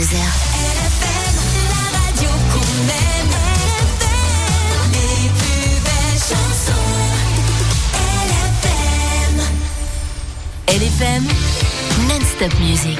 22h. LFM, la radio qu'on aime. LFM, les plus belles chansons. LFM, non-stop music.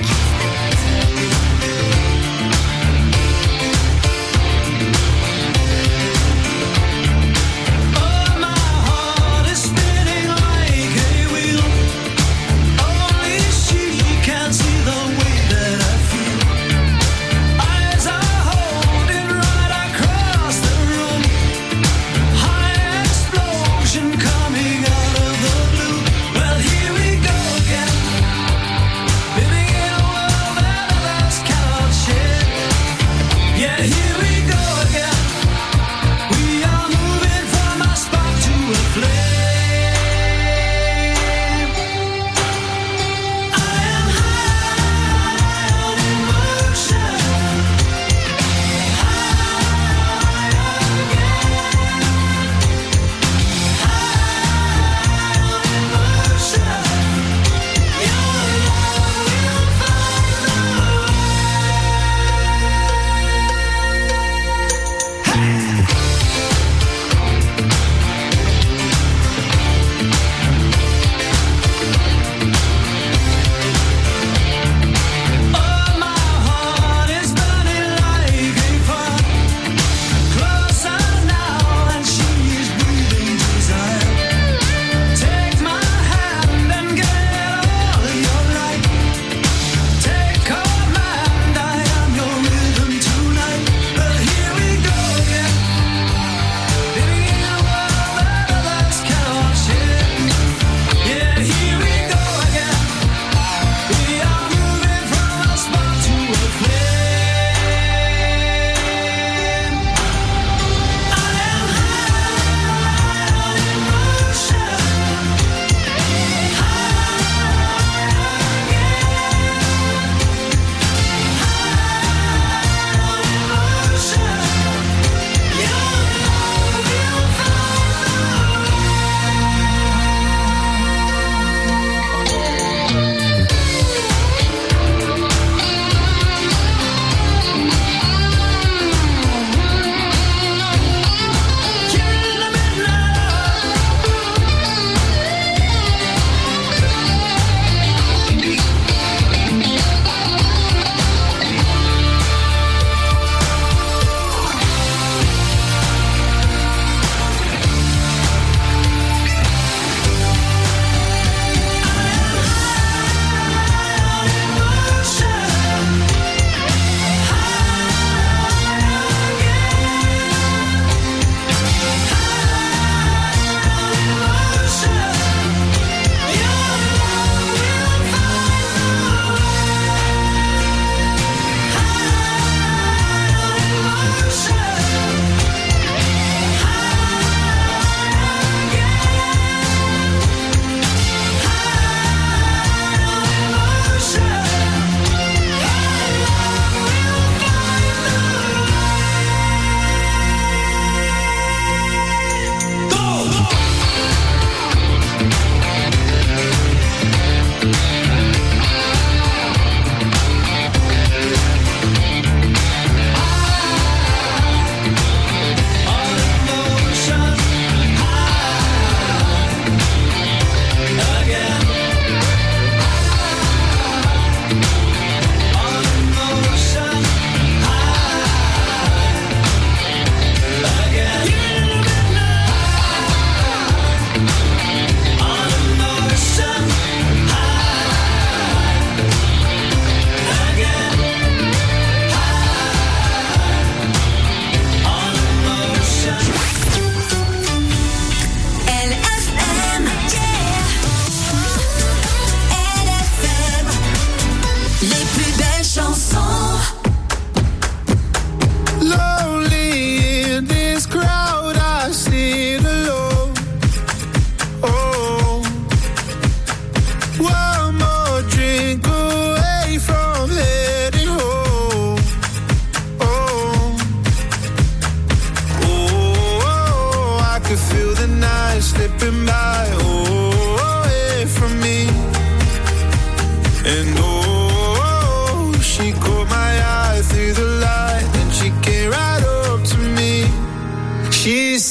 And oh, she caught my eye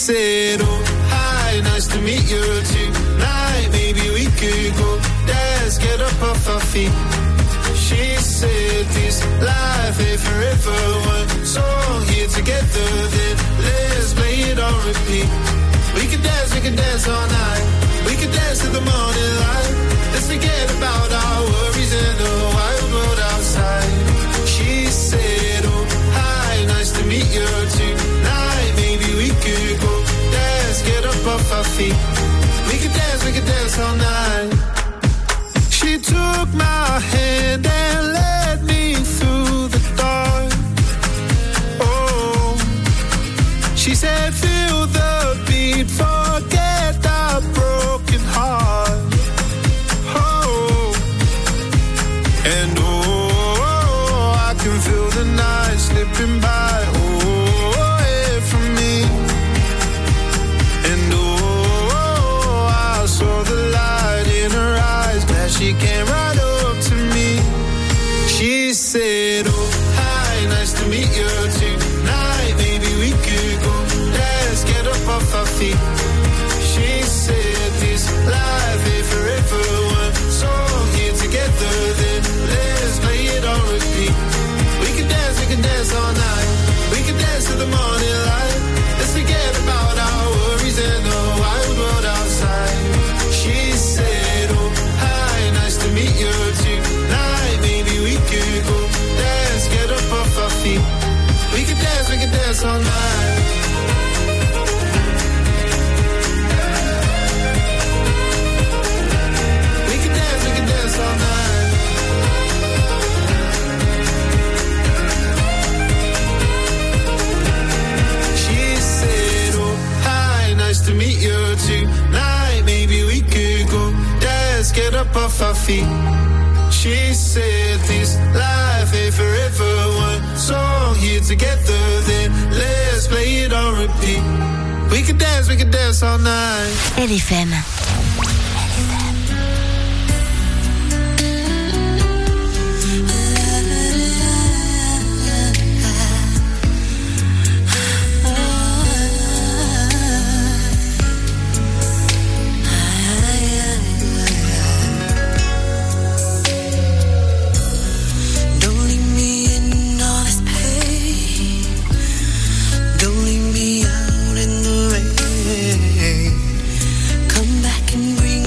said, oh, hi, nice to meet you tonight. Maybe we could go dance, get up off our feet. She said this life ain't forever. One song here together, then let's play it on repeat. We can dance all night. We can dance to the morning light. Let's forget about our worries and the wild world outside. She said, oh, hi, nice to meet you tonight. Maybe we could go dance, get up off our feet. We can dance all night. She took my hand and led me through the dark. Oh, she said, feel the beat, forget that broken heart. Oh, and oh, I can feel the night slipping by. Oh, away from me. And oh, I saw the light in her eyes. Glad she came right up to me. She said, oh, hi, nice to meet you tonight. Maybe we could go dance, get up off our feet. She said this life ain't forever. One song here together, then let's play it on repeat. We can dance all night. We can dance to the morning light. Let's forget about our worries and the wild world outside. She said, oh, hi, nice to meet you tonight. Maybe we could go dance, get up off our feet. We can dance all night. We can dance all night. She said, oh, hi, nice to meet you tonight. Maybe we could go dance, get up off our feet. She said this life ain't forever. One song here together, then let's play it on repeat. We can dance all night. LFM. Come back and bring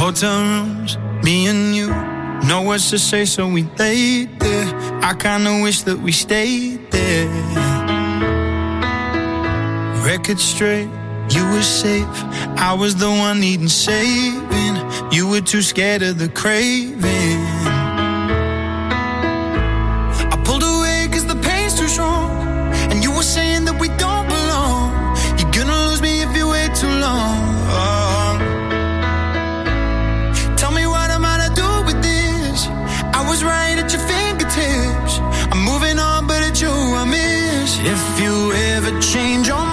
hotel rooms, me and you. No words to say, so we laid there. I kinda wish that we stayed there. Record straight, you were safe. I was the one needing saving. You were too scared of the craving. I pulled away cause the pain's too strong. And you were saying that we don't belong. You're gonna lose me if you wait too long. Tell me what am I to do with this? I was right at your fingertips. I'm moving on, but it's you I miss. If you ever change your mind,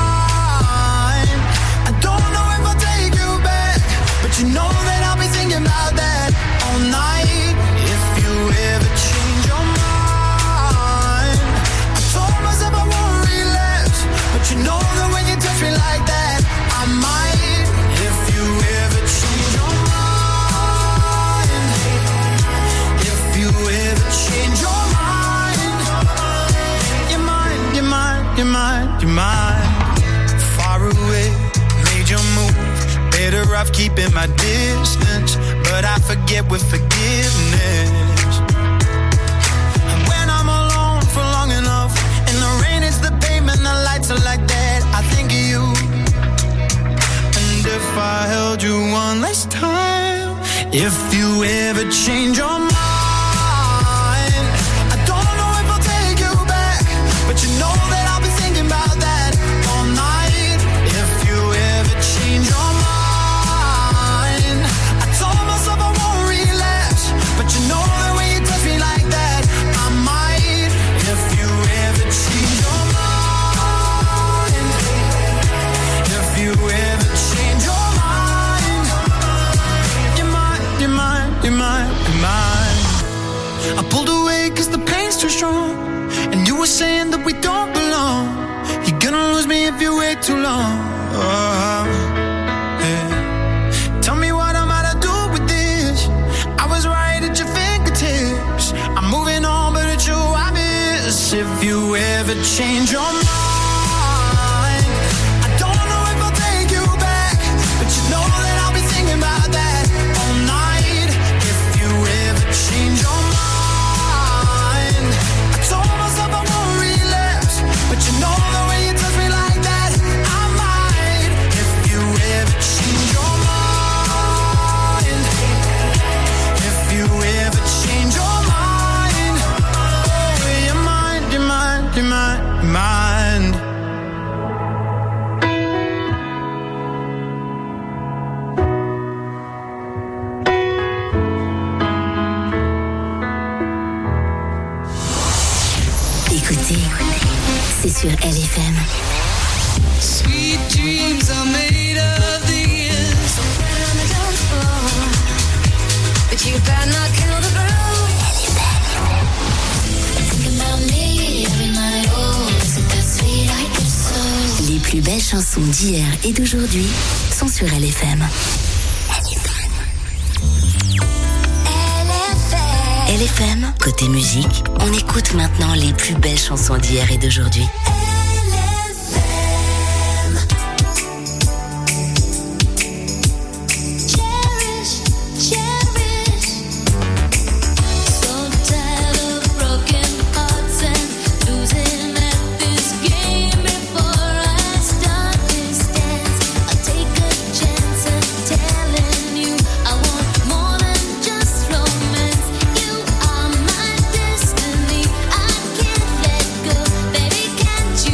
I don't know if I'll take you back, but you know that I'll be thinking about that all night. If you ever change your mind, I told myself I won't relapse, but you know that when you touch me like that, I might. If you ever change your mind, if you ever change your mind, you're mine, you're mine, you're mine, you're mine. Far away, made your move. Better off keeping my distance, but I forget with forgiveness. And when I'm alone for long enough, and the rain is the pavement, the lights are like that, I think of you. And if I held you one last time, if you ever change your mind, I don't know if I'll take you back, but you know that I'll be thinking about that all night. If you ever change your mind, I told myself I won't relapse, but you know that when you touch me like that, I might. If you ever change your mind, if you ever change your mind, you're mine, you're mine, you're mine, you're mine. I pulled away cause the pain's too strong, and you were saying that we don't belong. You're gonna lose me if you wait too long. Yeah. Tell me what am I to do with this? I was right at your fingertips. I'm moving on, but it's you I miss. If you ever change your mind, I don't know if I'll take you back, but you know that I'll be thinking about that all night. If you ever change your mind, I told myself I won't relapse, but you know the way you touch me like that, I might. If you ever change your mind, if you ever change your mind, oh, you're mine, you're mine, you're mine, you're mine. Écoutez, c'est sur LFM. Sweet dreams are made of these. But you better not kill the groove. Think about me every night. Oh, is it that sweet I get so. Les plus belles chansons d'hier et d'aujourd'hui sont sur LFM. LFM, côté musique, on écoute maintenant les plus belles chansons d'hier et d'aujourd'hui. Baby, can't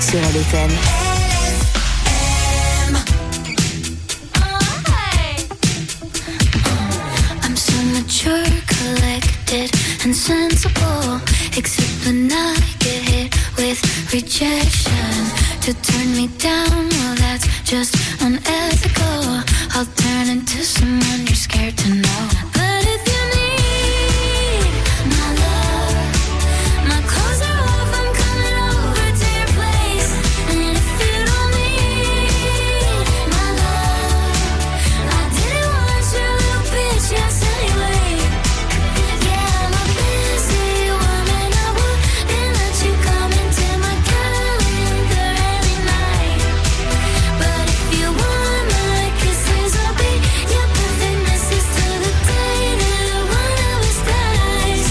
sur LFM. I'm so mature, collected and sensible, except when I get hit with rejection. To turn me down, well that's just unethical. I'll turn into someone you're scared to know. But if you need my love, my clothes are off, I'm coming over to your place. And if you don't need my love, I didn't want your little bitch ass anyway. Yeah, I'm a busy woman, I wouldn't let you come into my calendar every night. But if you want my kisses, I'll be your perfect missus till the day that one of us dies.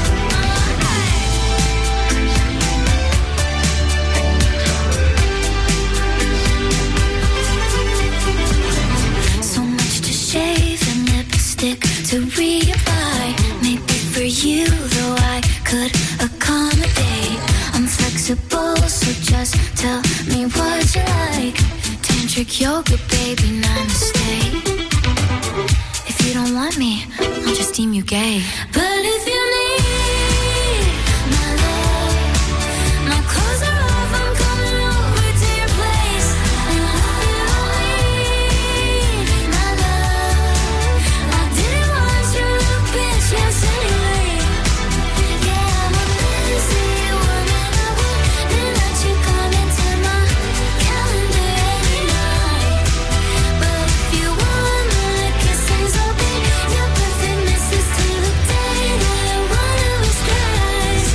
So much to shave and lipstick to reapply. Maybe for you, though I could accommodate. I'm flexible, so just tell me what you like. Tantric yoga, baby, namaste. If you don't want me, I'll just deem you gay. But if you need my love, my clothes are off, I'm coming over to your place. And if you don't need my love, I didn't want your little bitch ass anyway. Yeah, I'm a busy woman, I wouldn't let you come into my calendar every night. But if you want my kisses, I'll be your perfect missus till the day that one of us dies.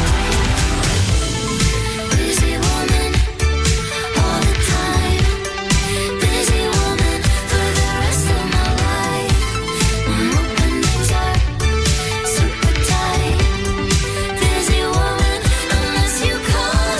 Busy woman, all the time. Busy woman for the rest of my life. My openings are super tight. Busy woman, unless you call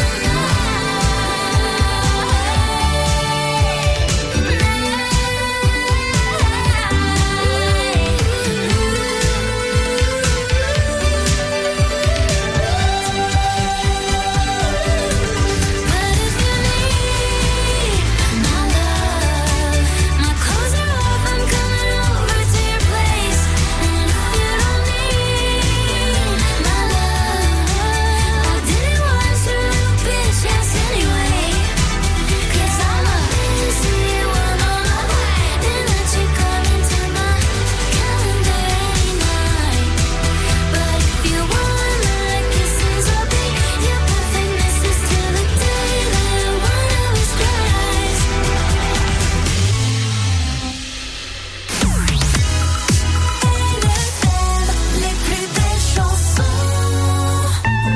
But if you need my love, my clothes are off, I'm coming over to your place. And if you don't need my love, I didn't want your little bitch ass anyway. 'Cause I'm a busy woman, I wouldn't let you come into my calendar every night. But if you want my kisses, I'll be your perfect missus till the day that one of us dies. Les plus belles chansons.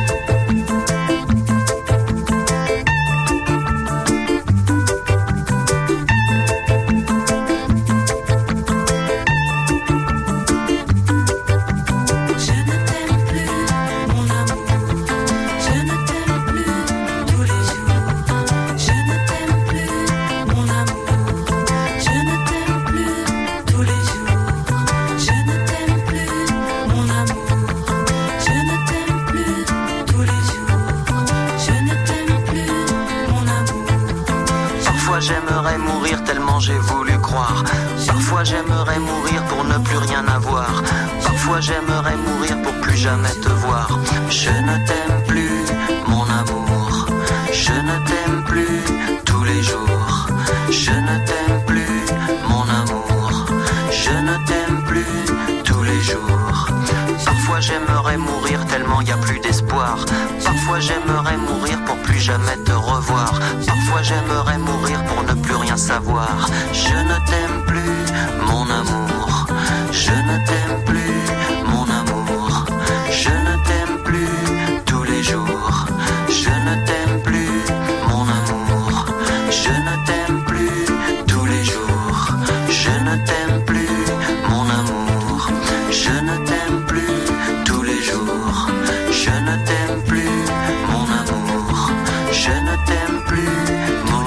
Je ne t'aime plus, mon amour. Je ne t'aime plus tous les jours. Je ne t'aime plus, mon amour. Je ne t'aime plus tous les jours. Je ne t'aime plus, mon amour. Je ne t'aime plus tous les jours. Je ne t'aime plus, mon amour. Parfois j'aimerais mourir tellement j'ai voulu croire. Parfois j'aimerais mourir pour ne plus rien avoir. Parfois j'aimerais mourir pour plus jamais te voir. Je ne t'aime plus, mon amour. Je ne t'aime plus tous les jours. Je ne t'aime plus, mon amour. Je ne t'aime plus tous les jours. Parfois j'aimerais mourir tellement y a plus d'espoir. Parfois j'aimerais mourir pour plus jamais te revoir. Parfois j'aimerais mourir pour ne plus rien savoir. Je ne t'aime plus, mon amour. Je ne t'aime plus, mon amour. Je ne t'aime plus tous les jours. Je ne t'aime plus, mon amour. Je ne t'aime plus tous les jours. Je ne t'aime plus, mon amour. Je ne t'aime plus tous les jours. Je ne t'aime plus, mon amour. Je ne t'aime plus, mon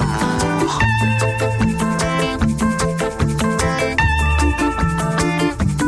amour.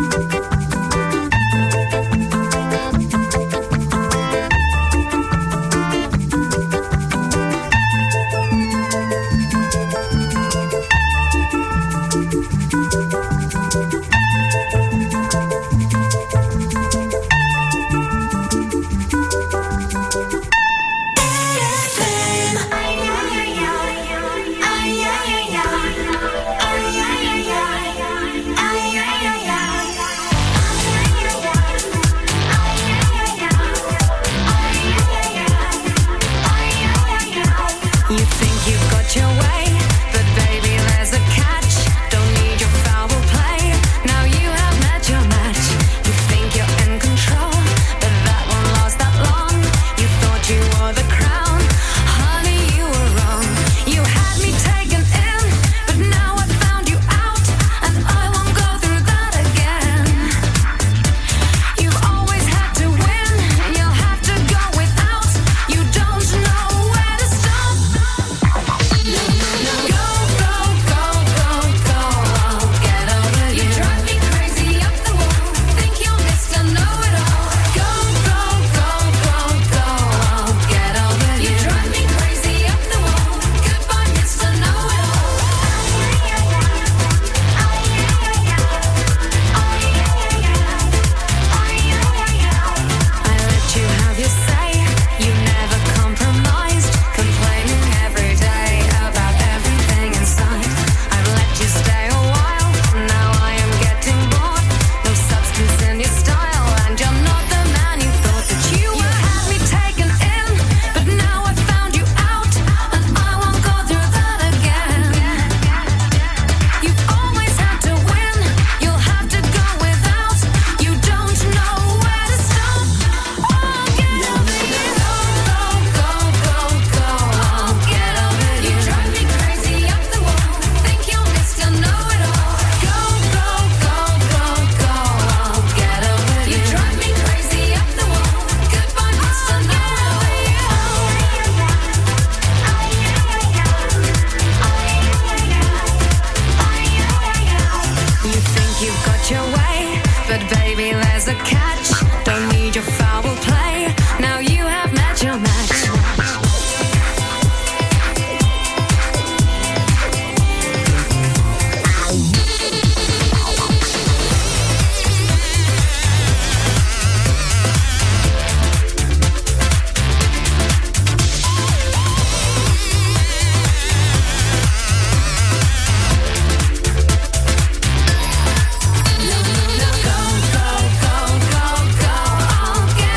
Go, go, go, go, go,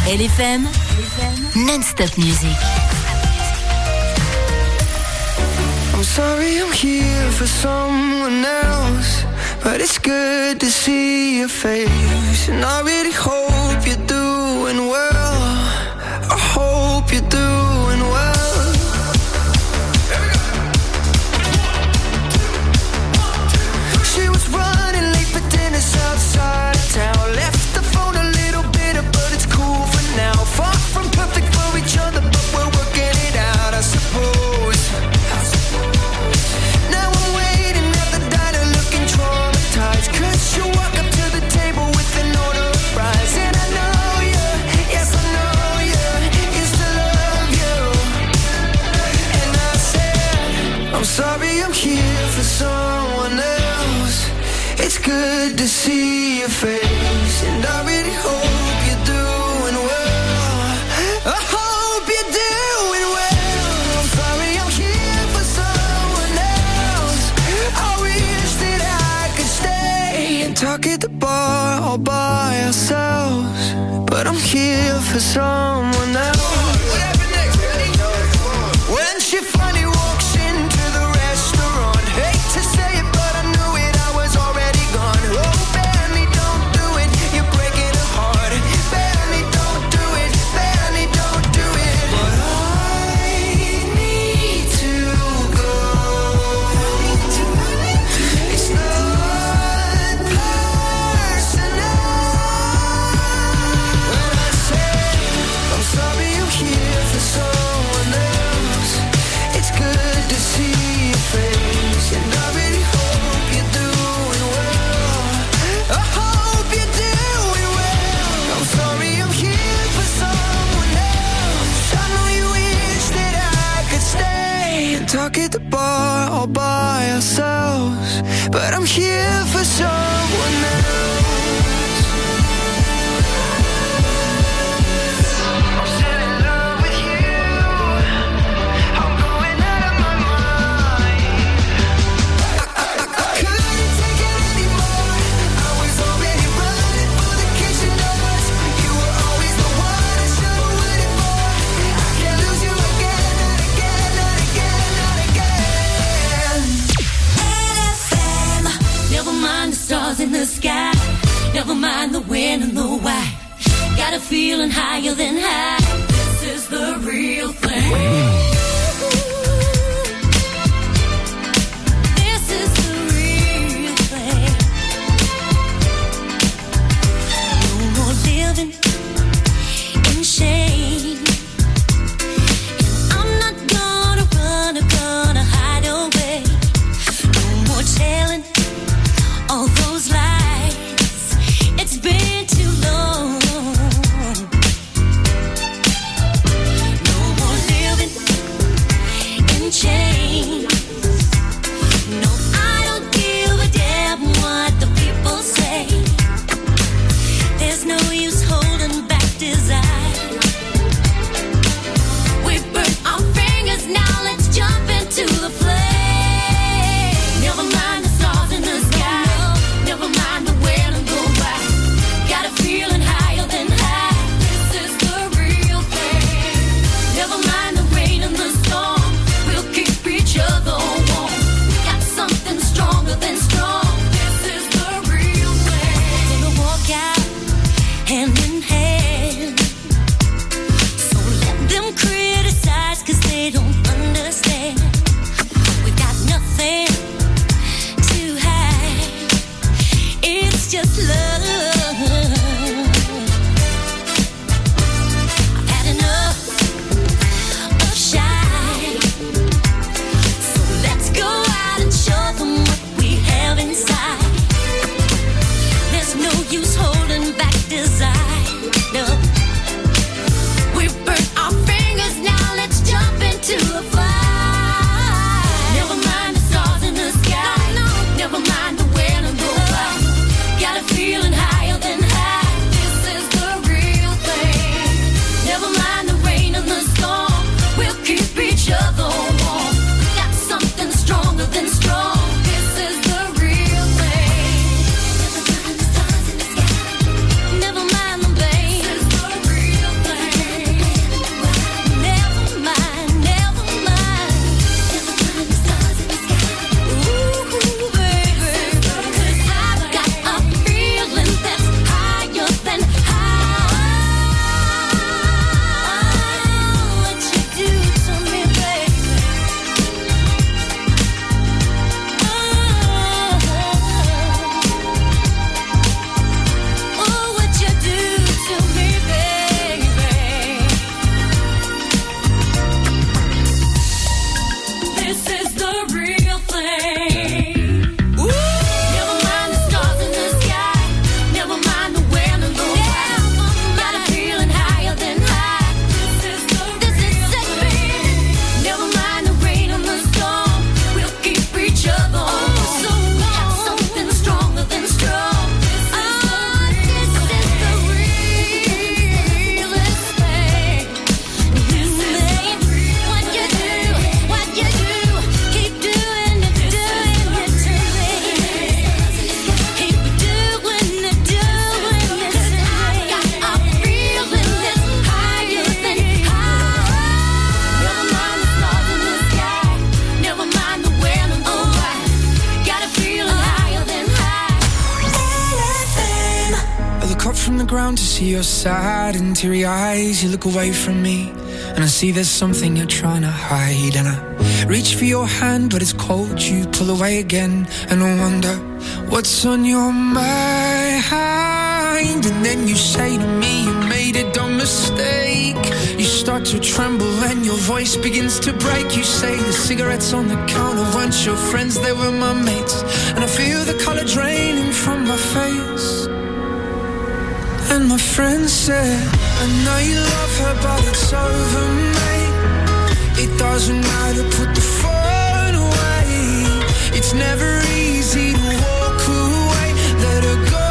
LFM, non-stop music. I'm sorry I'm here for someone else, but it's good to see your face. And I really hope you're doing well. I hope you're doing well. She was running late for dinner outside of town. Left the phone a little bitter, but it's cool for now. Far from perfect for each other, but we're working it out, I suppose. Now I'm waiting at the diner looking traumatized, 'cause you walk up to the table with an order of fries. And I know you, yes I know you, used to love you. And I said, I'm sorry I'm here for someone else. It's good to see your face, and I really hope you're doing well. I hope you're doing well. I'm sorry I'm here for someone else. I wish that I could stay and talk at the bar all by ourselves, but I'm here for someone else. What happened next, Betty? When she finally walks into the restaurant, hate to say it, but I knew it, I was already gone. Oh, Benny, don't do it, you're breaking her heart. Benny, don't do it, Benny, don't do it. But I need to go. It's not personal. When I say I'm sorry I'm here for someone else, it's good to see your face, and I really hope you're doing well. I hope you're doing well. I'm sorry I'm here for someone else. I know you wish that I could stay and talk at the bar all by ourselves, but I'm here for someone else. I'm still in love with you. I'm going out of my mind. I couldn't take it anymore. I was already running for the kitchen doors. You were always the one I should've waited for. I can't lose you again, not again, not again, not again. LFM. Never mind the stars in the sky. Never mind the when and the why. Got a feeling higher than high. This is the real thing. This is the real thing. No more living in shame. And I'm not gonna run, I'm gonna hide away. No more telling all those lies. It's been too long. No more living in chains. No, I don't give a damn what the people say. There's no use holding back desire. We burnt our fingers, now let's jump into the flame. Never mind the stars in the sky. Never mind the when and the why. Got a feeling higher than high. This is the real thing. Never mind the rain and the storm. We'll keep each other warm. We got something stronger than strong. This is the real thing. Gonna walk out hand in hand. So let them criticize, 'cause they don't understand. We got nothing to hide. It's just love. I've had enough of shine. So let's go out and show them what we have inside. There's no use holding back desire. in the ground to see your sad and teary eyes. You look away from me and I see there's something you're trying to hide. And I reach for your hand but it's cold, you pull away again. And I wonder what's on your mind. And then you say to me you made a dumb mistake. You start to tremble and your voice begins to break. You say the cigarettes on the counter weren't your friends, they were my mates. And I feel the color draining from my face. And my friend said, I know you love her but it's over, mate. It doesn't matter, put the phone away. It's never easy to walk away. Let her go,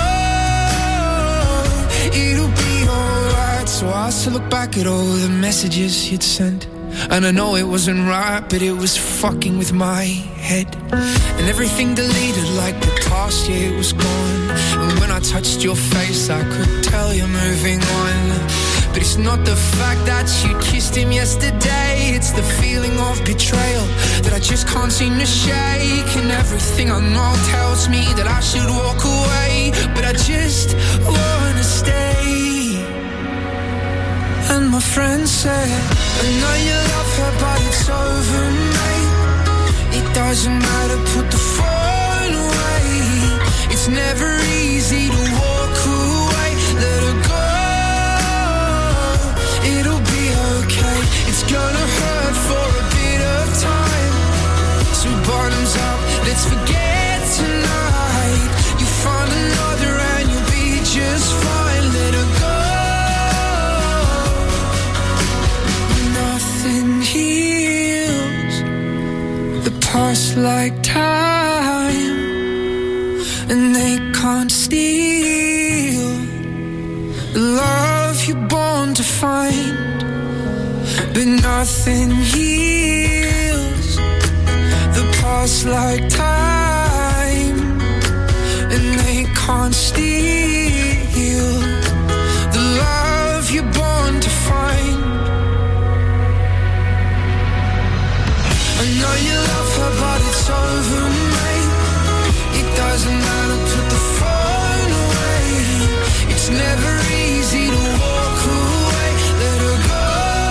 it'll be alright. So I still look back at all the messages you'd sent. And I know it wasn't right, but it was fucking with my head. And everything deleted like the past, yeah, it was gone. And when I touched your face, I could tell you're moving on. But it's not the fact that you kissed him yesterday. It's the feeling of betrayal that I just can't seem to shake. And everything I know tells me that I should walk away, but I just wanna stay. And my friend said, I know you love her but it's over, mate. It doesn't matter, put the phone away. It's never easy to walk away. Let her go, it'll be okay. It's gonna hurt for a bit of time. So bottoms up, let's forget tonight. You find another and you'll be just fine. Let her go. Nothing heals the past like time, and they can't steal the love you're born to find. But nothing heals the past like time, and they can't steal the love you're born to find. I know you love her but it's over, mate. It doesn't matter, put the phone away. It's never easy to walk away. Let her go,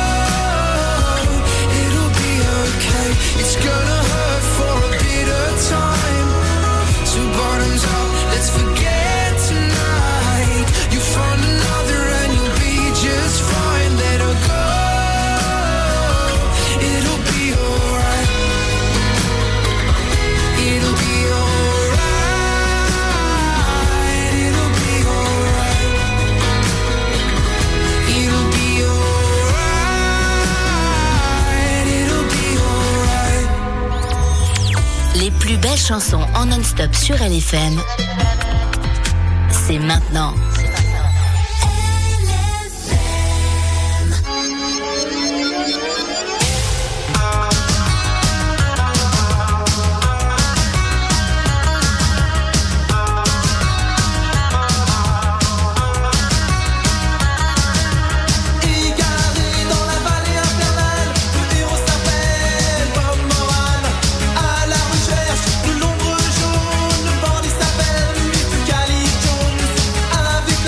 it'll be okay. It's gonna hurt for a bit of time. So bottoms up, let's forget tonight. You find another and you'll be just fine. Let her go, it'll be alright. It'll be alright. It'll be alright. It'll be alright. It'll be alright. Les plus belles chansons en non-stop sur LFM, c'est maintenant. Avec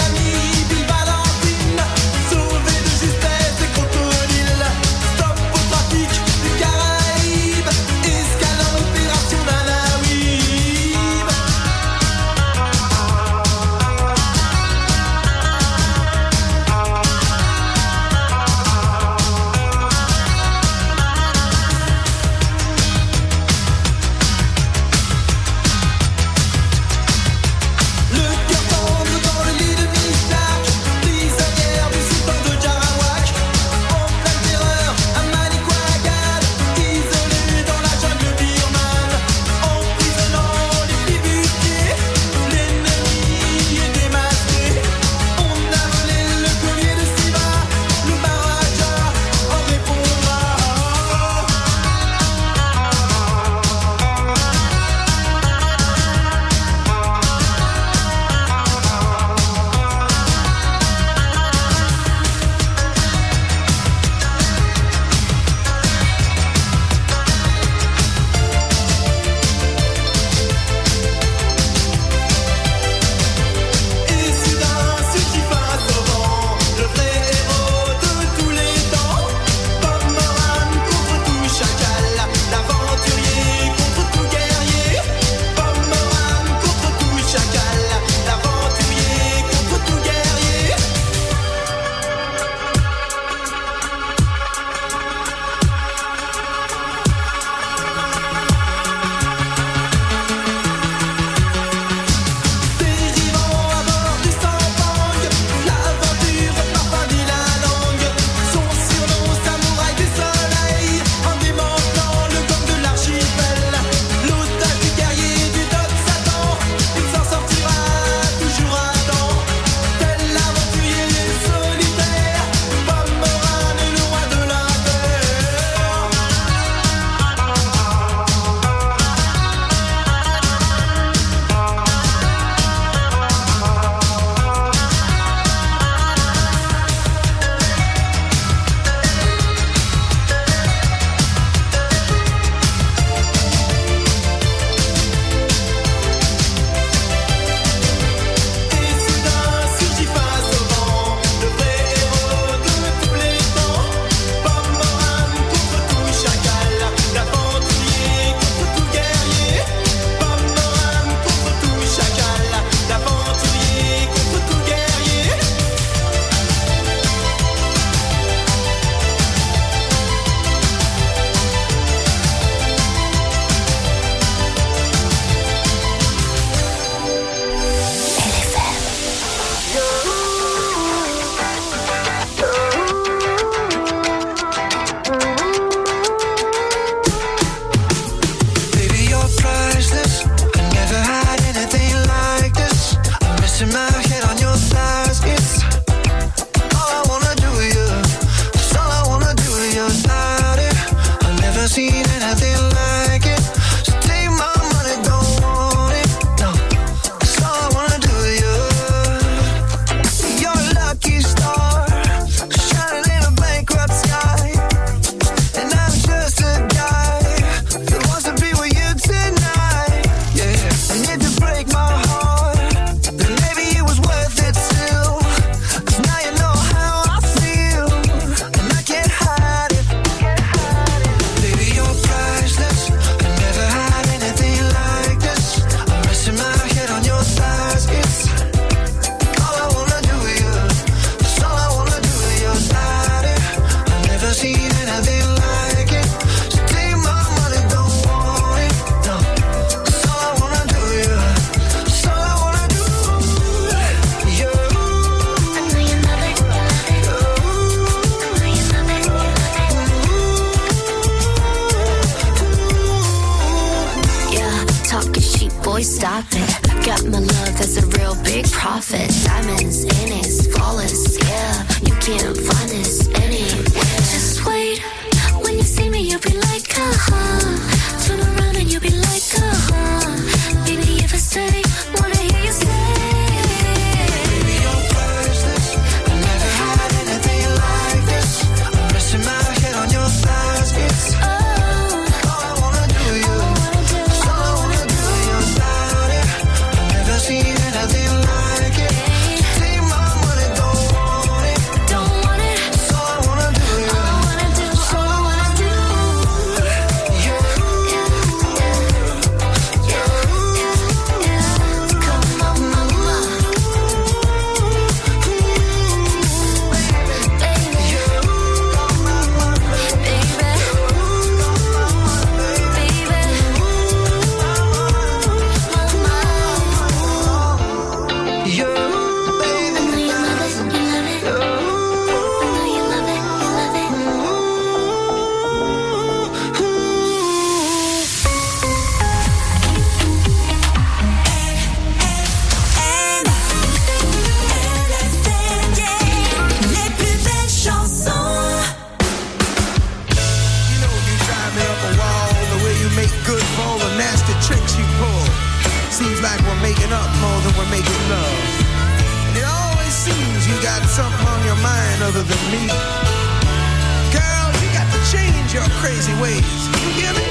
got something on your mind other than me. Girl, you got to change your crazy ways. You hear me?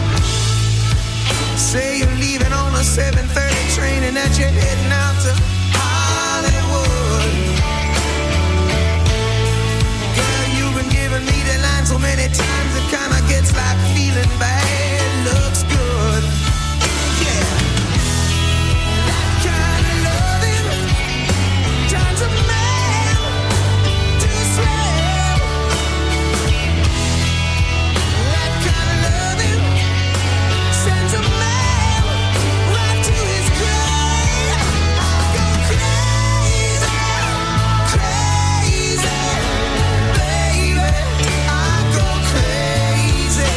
Say you're leaving on a 7:30 train and that you're heading out to Hollywood. Girl, you've been giving me the line so many times it kinda gets like feeling bad looks good. Yeah. That kind of loving turns a man to slave. That kind of loving sends a man right to his grave. I go crazy, crazy, baby. I go crazy.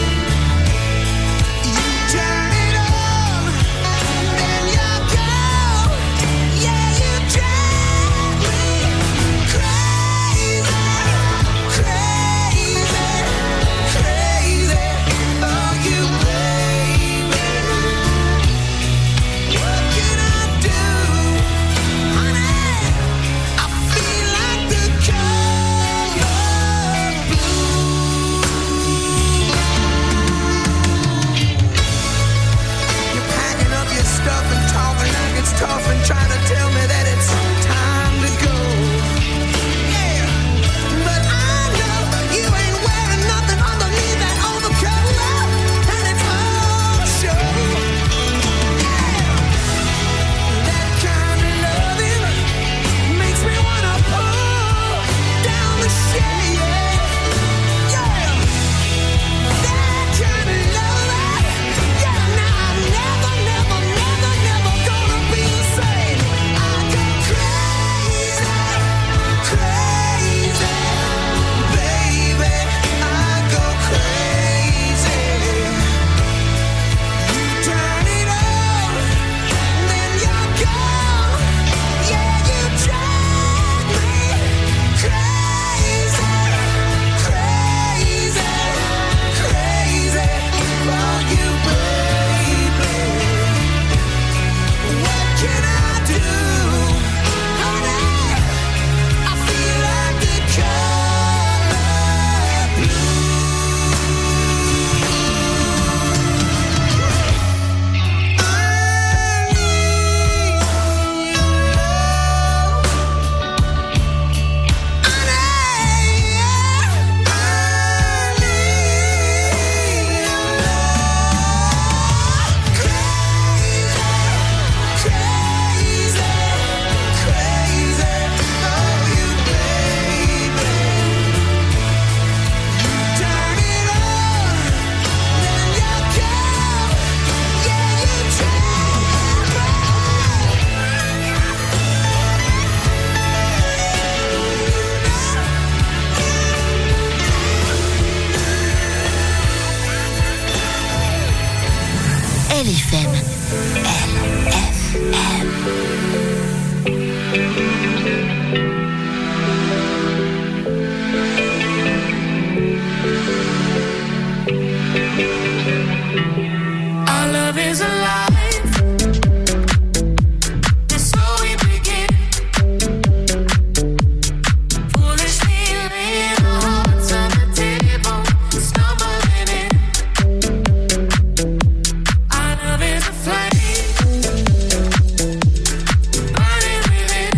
You turn it on, then you go. Yeah, you drive me crazy, crazy, crazy. Oh, you baby. What can I do, honey? I feel like the color blue. You're packing up your stuff and talking like it's tough and trying to tell me that it's time to go. Yeah, but I know you ain't wearing nothing underneath that overcoat, and it's all show. Yeah, that kind of loving makes me wanna pull down the shade. Yeah, that kind of loving. Yeah, now I'm never, never, never, never gonna be the same. I go crazy, crazy, baby. I go crazy. You turn it on, then you're gone. Yeah, you drive me crazy, crazy, crazy. For you, baby. What can I do, honey? I feel like the color blue. I need your love, honey. I need your love. Crazy, crazy, crazy. Oh, you baby. You turn it on, then you go. Yeah, you drive me. LFM. LFM. Our love is alive. And so we begin. Foolishly laying our hearts on the table, stumbling in. Our love is a flame, burning within.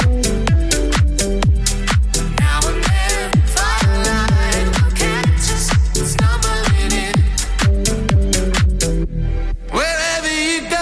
Now and then, firelight will catch us stumbling in. Wherever you go,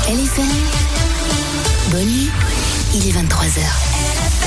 LFM. Bonne nuit, il est 23h.